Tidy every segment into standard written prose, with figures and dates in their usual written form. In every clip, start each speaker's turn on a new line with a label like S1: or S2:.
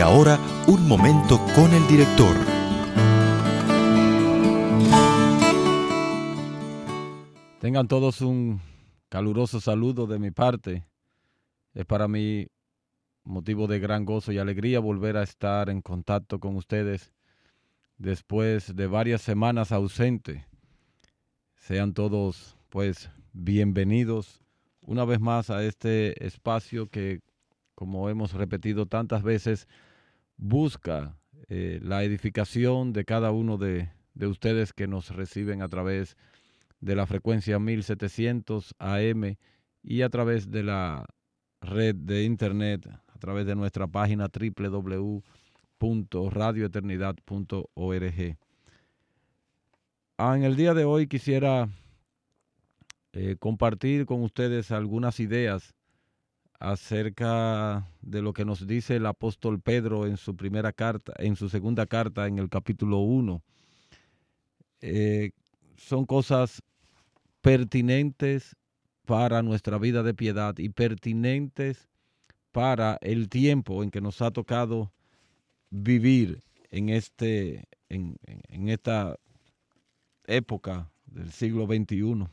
S1: ahora, un momento con el director.
S2: Tengan todos un caluroso saludo de mi parte. Es para mí motivo de gran gozo y alegría volver a estar en contacto con ustedes después de varias semanas ausente. Sean todos, pues, bienvenidos una vez más a este espacio que, como hemos repetido tantas veces, busca la edificación de cada uno de ustedes que nos reciben a través de la frecuencia 1700 AM y a través de la red de internet, a través de nuestra página www.radioeternidad.org. En el día de hoy quisiera compartir con ustedes algunas ideas acerca de lo que nos dice el apóstol Pedro en su primera carta, en su segunda carta, en el capítulo 1. Son cosas pertinentes para nuestra vida de piedad y pertinentes para el tiempo en que nos ha tocado vivir en esta época del siglo XXI.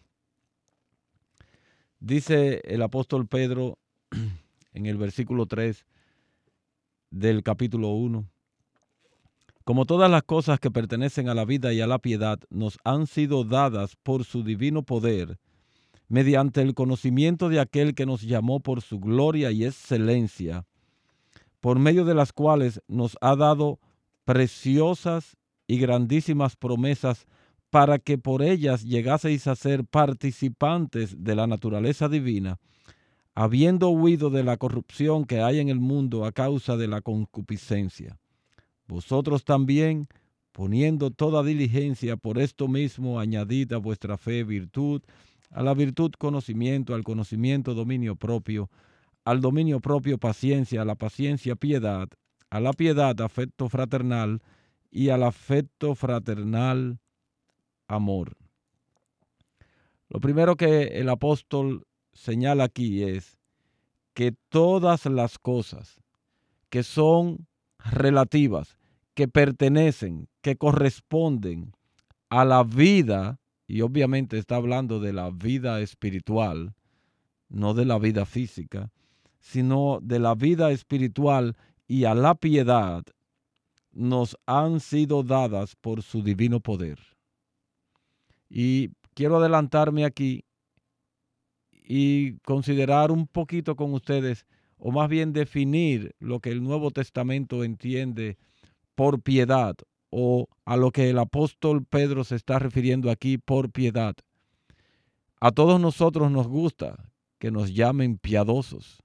S2: Dice el apóstol Pedro en el versículo 3 del capítulo 1: como todas las cosas que pertenecen a la vida y a la piedad nos han sido dadas por su divino poder, mediante el conocimiento de aquel que nos llamó por su gloria y excelencia, por medio de las cuales nos ha dado preciosas y grandísimas promesas, para que por ellas llegaseis a ser participantes de la naturaleza divina, habiendo huido de la corrupción que hay en el mundo a causa de la concupiscencia. Vosotros también, poniendo toda diligencia, por esto mismo añadid a vuestra fe virtud, a la virtud conocimiento, al conocimiento dominio propio, al dominio propio paciencia, a la paciencia piedad, a la piedad afecto fraternal y al afecto fraternal amor. Lo primero que el apóstol señala aquí es que todas las cosas que son relativas, que pertenecen, que corresponden a la vida, y obviamente está hablando de la vida espiritual, no de la vida física, sino de la vida espiritual y a la piedad, nos han sido dadas por su divino poder. Y quiero adelantarme aquí y considerar un poquito con ustedes, o más bien definir lo que el Nuevo Testamento entiende por piedad, o a lo que el apóstol Pedro se está refiriendo aquí por piedad. A todos nosotros nos gusta que nos llamen piadosos,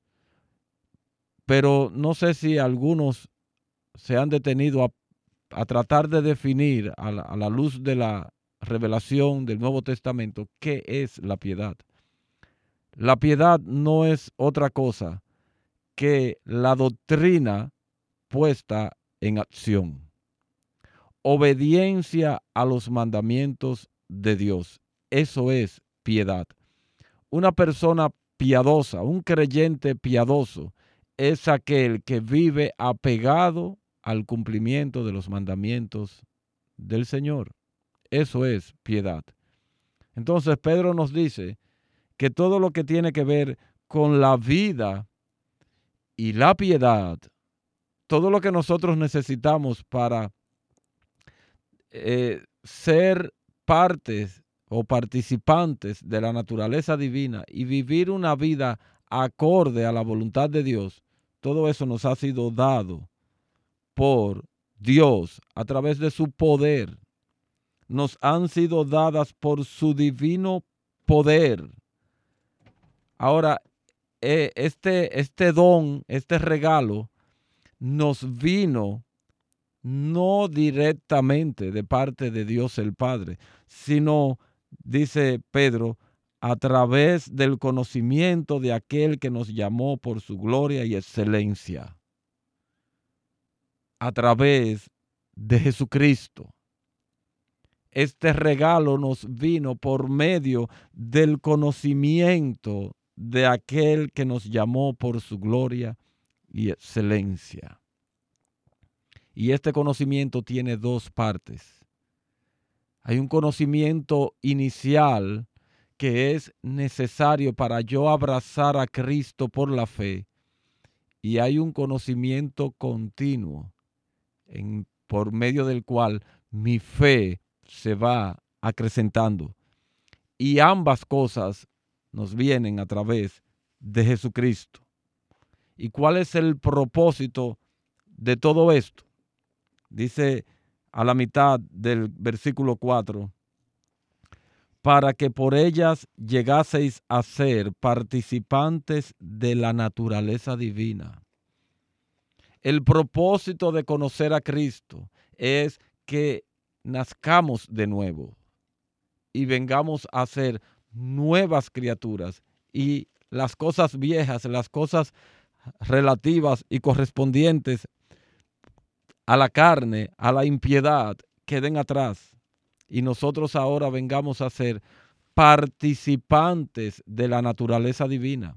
S2: pero no sé si algunos se han detenido a tratar de definir a la luz de la revelación del Nuevo Testamento qué es la piedad. La piedad no es otra cosa que la doctrina puesta en acción. Obediencia a los mandamientos de Dios. Eso es piedad. Una persona piadosa, un creyente piadoso, es aquel que vive apegado al cumplimiento de los mandamientos del Señor. Eso es piedad. Entonces Pedro nos dice que todo lo que tiene que ver con la vida y la piedad, todo lo que nosotros necesitamos para ser partes o participantes de la naturaleza divina y vivir una vida acorde a la voluntad de Dios, todo eso nos ha sido dado por Dios a través de su poder. Nos han sido dadas por su divino poder. Ahora, este don, este regalo, nos vino no directamente de parte de Dios el Padre, sino, dice Pedro, a través del conocimiento de aquel que nos llamó por su gloria y excelencia. A través de Jesucristo. Este regalo nos vino por medio del conocimiento de aquel que nos llamó por su gloria y excelencia. Y este conocimiento tiene dos partes. Hay un conocimiento inicial que es necesario para yo abrazar a Cristo por la fe. Y hay un conocimiento continuo por medio del cual mi fe se va acrecentando. Y ambas cosas nos vienen a través de Jesucristo. ¿Y cuál es el propósito de todo esto? Dice a la mitad del versículo 4, para que por ellas llegaseis a ser participantes de la naturaleza divina. El propósito de conocer a Cristo es que nazcamos de nuevo y vengamos a ser nuevas criaturas, y las cosas viejas, las cosas relativas y correspondientes a la carne, a la impiedad, queden atrás, y nosotros ahora vengamos a ser participantes de la naturaleza divina.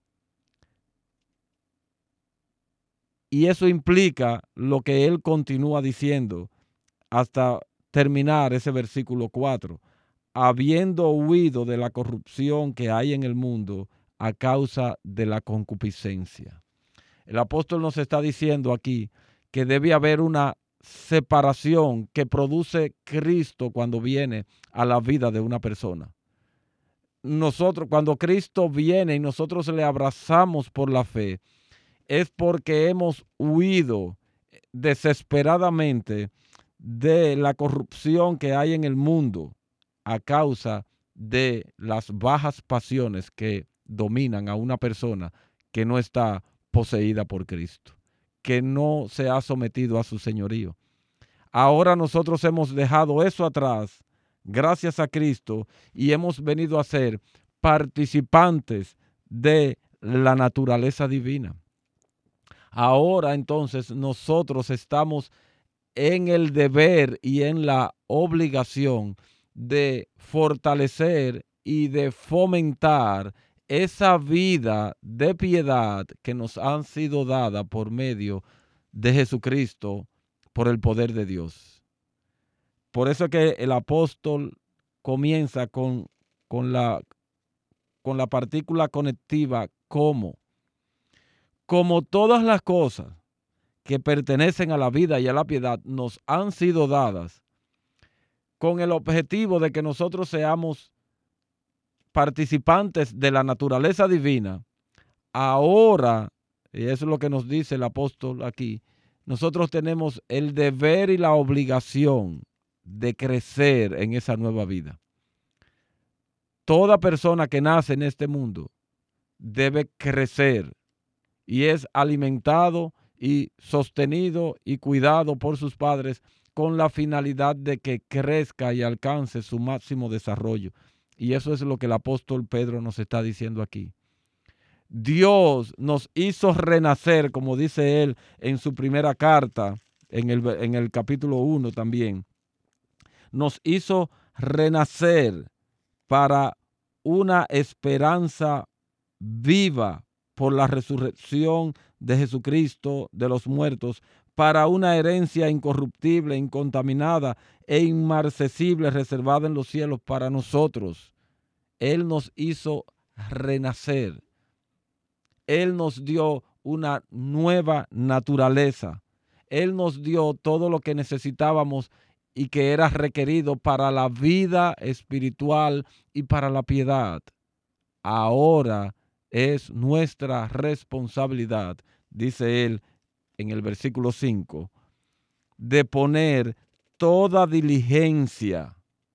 S2: Y eso implica lo que él continúa diciendo hasta terminar ese versículo 4. Habiendo huido de la corrupción que hay en el mundo a causa de la concupiscencia. El apóstol nos está diciendo aquí que debe haber una separación que produce Cristo cuando viene a la vida de una persona. Nosotros, cuando Cristo viene y nosotros le abrazamos por la fe, es porque hemos huido desesperadamente de la corrupción que hay en el mundo a causa de las bajas pasiones que dominan a una persona que no está poseída por Cristo, que no se ha sometido a su señorío. Ahora nosotros hemos dejado eso atrás, gracias a Cristo, y hemos venido a ser participantes de la naturaleza divina. Ahora entonces nosotros estamos en el deber y en la obligación de fortalecer y de fomentar esa vida de piedad que nos han sido dada por medio de Jesucristo, por el poder de Dios. Por eso es que el apóstol comienza con la partícula conectiva como todas las cosas que pertenecen a la vida y a la piedad nos han sido dadas con el objetivo de que nosotros seamos participantes de la naturaleza divina. Ahora, y eso es lo que nos dice el apóstol aquí, nosotros tenemos el deber y la obligación de crecer en esa nueva vida. Toda persona que nace en este mundo debe crecer y es alimentado y sostenido y cuidado por sus padres con la finalidad de que crezca y alcance su máximo desarrollo. Y eso es lo que el apóstol Pedro nos está diciendo aquí. Dios nos hizo renacer, como dice él en su primera carta, en el capítulo 1 también. Nos hizo renacer para una esperanza viva por la resurrección de Jesucristo de los muertos, para una herencia incorruptible, incontaminada e inmarcesible, reservada en los cielos para nosotros. Él nos hizo renacer. Él nos dio una nueva naturaleza. Él nos dio todo lo que necesitábamos y que era requerido para la vida espiritual y para la piedad. Ahora es nuestra responsabilidad, dice él en el versículo 5, de poner toda diligencia.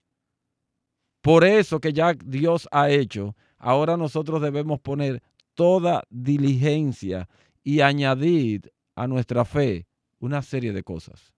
S2: Por eso que ya Dios ha hecho, ahora nosotros debemos poner toda diligencia y añadir a nuestra fe una serie de cosas.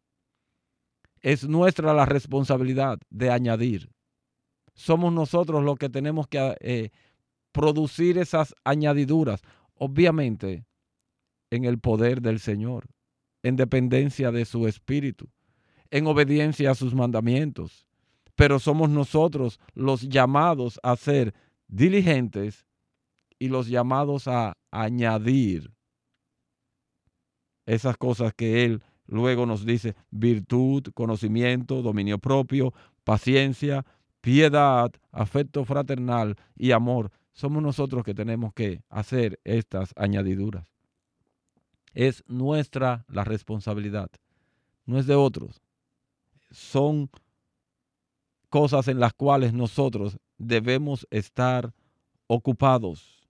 S2: Es nuestra la responsabilidad de añadir. Somos nosotros los que tenemos que producir esas añadiduras, obviamente en el poder del Señor, en dependencia de su Espíritu, en obediencia a sus mandamientos. Pero somos nosotros los llamados a ser diligentes y los llamados a añadir esas cosas que Él Luego nos dice virtud, conocimiento, dominio propio, paciencia, piedad, afecto fraternal y amor. Somos nosotros que tenemos que hacer estas añadiduras. Es nuestra la responsabilidad, no es de otros. Son cosas en las cuales nosotros debemos estar ocupados,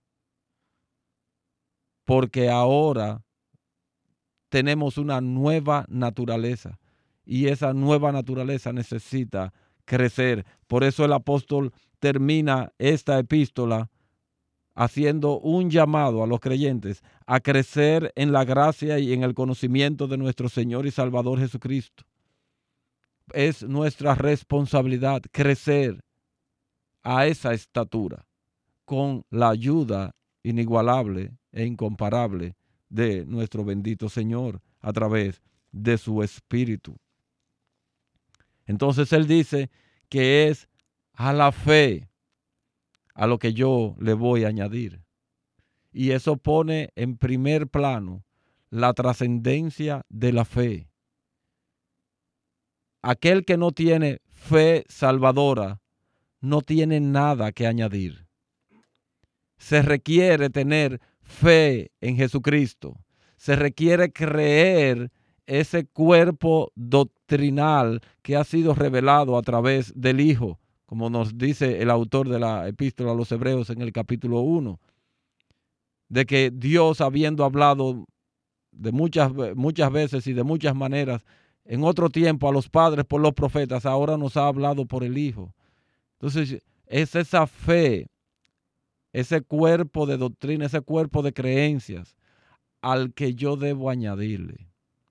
S2: porque ahora tenemos una nueva naturaleza y esa nueva naturaleza necesita crecer. Por eso el apóstol termina esta epístola haciendo un llamado a los creyentes a crecer en la gracia y en el conocimiento de nuestro Señor y Salvador Jesucristo. Es nuestra responsabilidad crecer a esa estatura con la ayuda inigualable e incomparable de nuestro bendito Señor a través de su Espíritu. Entonces él dice que es a la fe a lo que yo le voy a añadir. Y eso pone en primer plano la trascendencia de la fe. Aquel que no tiene fe salvadora no tiene nada que añadir. Se requiere tener fe en Jesucristo. Se requiere creer ese cuerpo doctrinal que ha sido revelado a través del Hijo, como nos dice el autor de la Epístola a los Hebreos en el capítulo 1, de que Dios, habiendo hablado de muchas veces y de muchas maneras en otro tiempo a los padres por los profetas, ahora nos ha hablado por el Hijo. Entonces, es esa fe, ese cuerpo de doctrina, ese cuerpo de creencias al que yo debo añadirle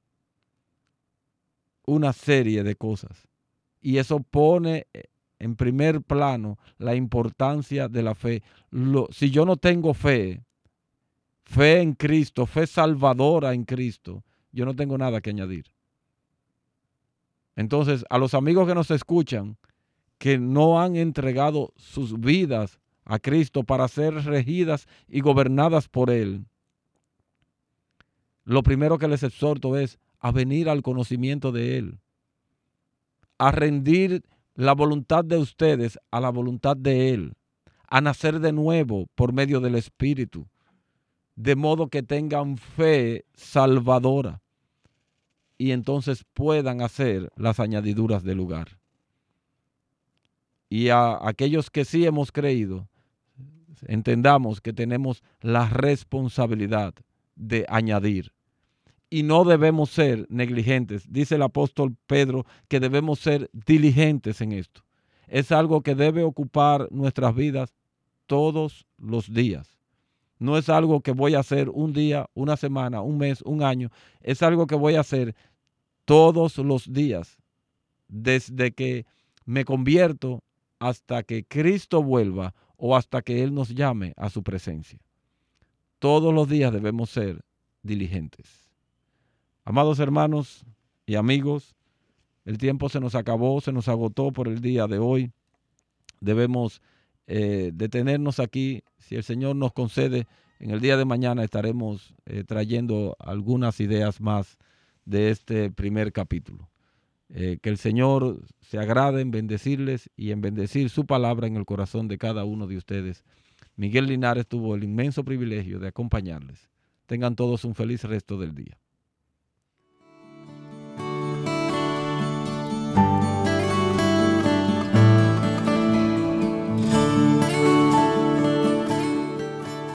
S2: una serie de cosas. Y eso pone en primer plano la importancia de la fe. Si yo no tengo fe en Cristo, fe salvadora en Cristo, yo no tengo nada que añadir. Entonces, a los amigos que nos escuchan, que no han entregado sus vidas a Cristo para ser regidas y gobernadas por Él, lo primero que les exhorto es a venir al conocimiento de Él, a rendir la voluntad de ustedes a la voluntad de Él, a nacer de nuevo por medio del Espíritu, de modo que tengan fe salvadora y entonces puedan hacer las añadiduras del lugar. Y a aquellos que sí hemos creído, entendamos que tenemos la responsabilidad de añadir. Y no debemos ser negligentes. Dice el apóstol Pedro que debemos ser diligentes en esto. Es algo que debe ocupar nuestras vidas todos los días. No es algo que voy a hacer un día, una semana, un mes, un año. Es algo que voy a hacer todos los días, desde que me convierto hasta que Cristo vuelva o hasta que Él nos llame a su presencia. Todos los días debemos ser diligentes. Amados hermanos y amigos, el tiempo se nos acabó, se nos agotó por el día de hoy. Debemos detenernos aquí. Si el Señor nos concede, en el día de mañana estaremos trayendo algunas ideas más de este primer capítulo. Que el Señor se agrade en bendecirles y en bendecir su palabra en el corazón de cada uno de ustedes. Miguel Linares tuvo el inmenso privilegio de acompañarles. Tengan todos un feliz resto del día.